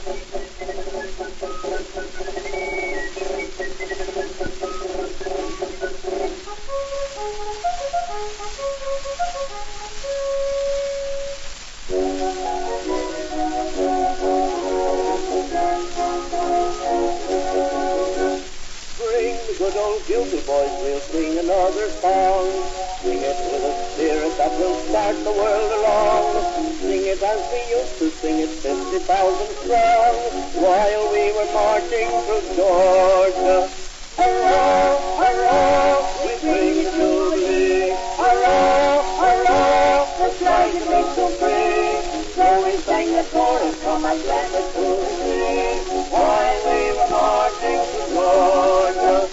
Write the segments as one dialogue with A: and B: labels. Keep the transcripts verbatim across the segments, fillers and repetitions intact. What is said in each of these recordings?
A: Good old guilty boys will sing another song. Sing it with a spirit that will start the world along. Sing it as we used to sing it, fifty thousand strong, while we were marching through Georgia. Hurrah, hurrah, we bring the jubilee. Hurrah, hurrah, the flag is made so free. So we sang the chorus from Atlantic to the sea, while we were marching through Georgia.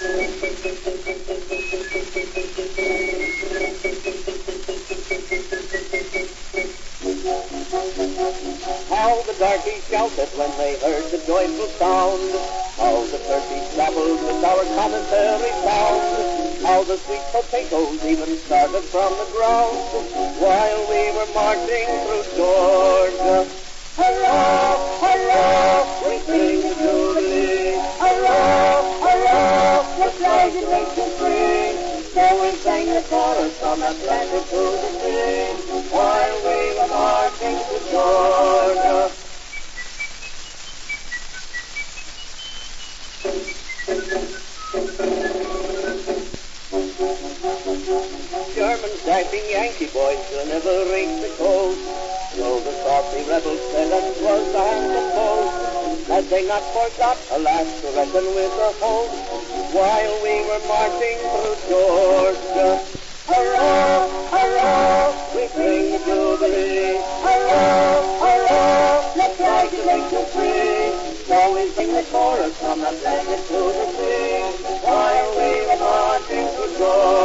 A: How the darkies shouted when they heard the joyful sound. How the turkeys babbled with our commentary sound. How the sweet potatoes even started from the ground, while we were marching through Georgia. Hurrah, hurrah, we sing the jubilee. Hurrah, hurrah, the flag is made so free. So we sang the chorus from Atlantic to the sea, while we were marching to Georgia. German sniping Yankee boys will never reach the coast. So the saucy rebels said that 'twas the hand of foes. Had they not forgot, alas, to reckon with the host, while we were marching through Georgia. Hurrah, hurrah, we bring the jubilee. Hurrah, hurrah, the flag is made so free. So we sing the chorus from Atlantic to the sea, while we were marching through Georgia.